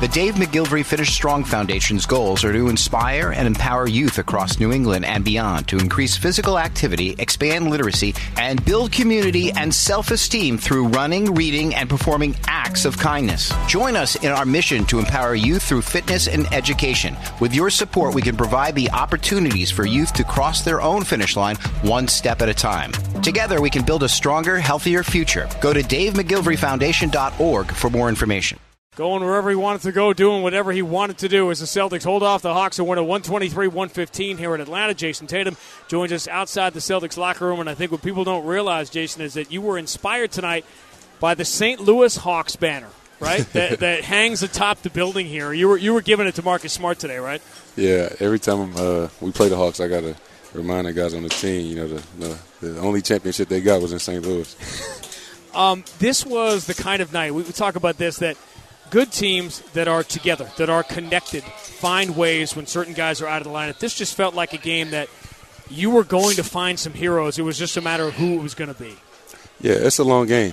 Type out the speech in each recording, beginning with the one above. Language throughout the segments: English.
The Dave McGilvery Finish Strong Foundation's goals are to inspire and empower youth across New England and beyond to increase physical activity, expand literacy, and build community and self-esteem through running, reading, and performing acts of kindness. Join us in our mission to empower youth through fitness and education. With your support, we can provide the opportunities for youth to cross their own finish line one step at a time. Together, we can build a stronger, healthier future. Go to DaveMcGilveryFoundation.org for more information. Going wherever he wanted to go, doing whatever he wanted to do as the Celtics hold off the Hawks and win at 123-115 here in Atlanta. Jason Tatum joins us outside the Celtics locker room, and I think what people don't realize, Jason, is that you were inspired tonight by the St. Louis Hawks banner, right? that hangs atop the building here. You were giving it to Marcus Smart today, right? Yeah, every time we play the Hawks, I got to remind the guys on the team, you know, the only championship they got was in St. Louis. This was the kind of night, we talk about this, that good teams that are together, that are connected, find ways when certain guys are out of the lineup. This just felt like a game that you were going to find some heroes. It was just a matter of who it was going to be. Yeah, it's a long game.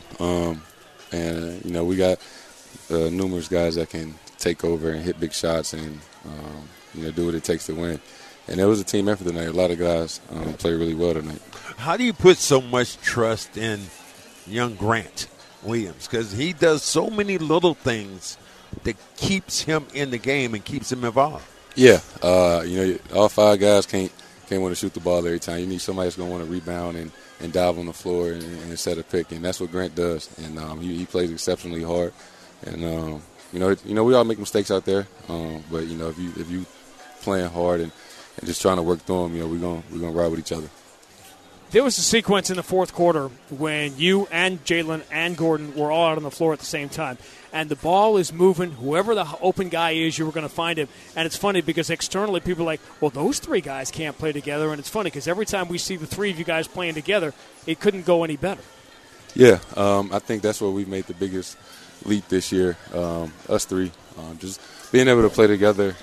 And, you know, we got numerous guys that can take over and hit big shots and, you know, do what it takes to win. And it was a team effort tonight. A lot of guys played really well tonight. How do you put so much trust in young Grant Williams? Because he does so many little things that keeps him in the game and keeps him involved. Yeah, you know, all five guys can't want to shoot the ball every time. You need somebody that's going to want to rebound and dive on the floor and set a pick, and that's what Grant does. And he plays exceptionally hard. And you know, we all make mistakes out there, but you know, if you playing hard and just trying to work through them, you know, we're gonna ride with each other. There was a sequence in the fourth quarter when you and Jalen and Gordon were all out on the floor at the same time. And the ball is moving. Whoever the open guy is, you were going to find him. And it's funny because externally people are like, well, those three guys can't play together. And it's funny because every time we see the three of you guys playing together, it couldn't go any better. Yeah, I think that's where we've made the biggest leap this year, us three. Just being able to play together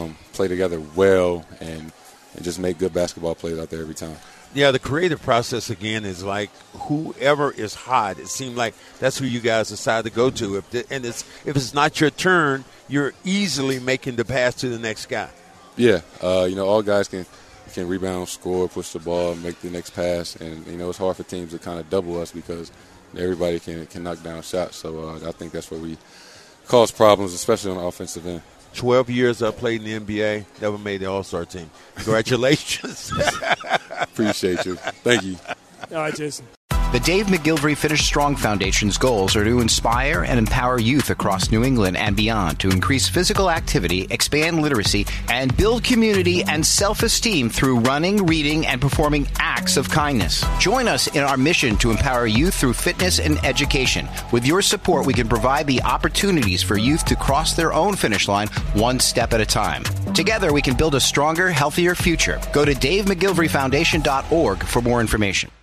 well, and just make good basketball plays out there every time. Yeah, the creative process, again, is like whoever is hot, it seemed like that's who you guys decide to go to. If it's not your turn, you're easily making the pass to the next guy. Yeah, you know, all guys can rebound, score, push the ball, make the next pass. And, you know, it's hard for teams to kind of double us because everybody can knock down shots. So I think that's where we cause problems, especially on the offensive end. 12 years I played in the NBA, never made the All-Star team. Congratulations. Appreciate you. Thank you. All right, Jason. The Dave McGilvery Finish Strong Foundation's goals are to inspire and empower youth across New England and beyond to increase physical activity, expand literacy, and build community and self-esteem through running, reading, and performing acts of kindness. Join us in our mission to empower youth through fitness and education. With your support, we can provide the opportunities for youth to cross their own finish line one step at a time. Together, we can build a stronger, healthier future. Go to DaveMcGilveryFoundation.org for more information.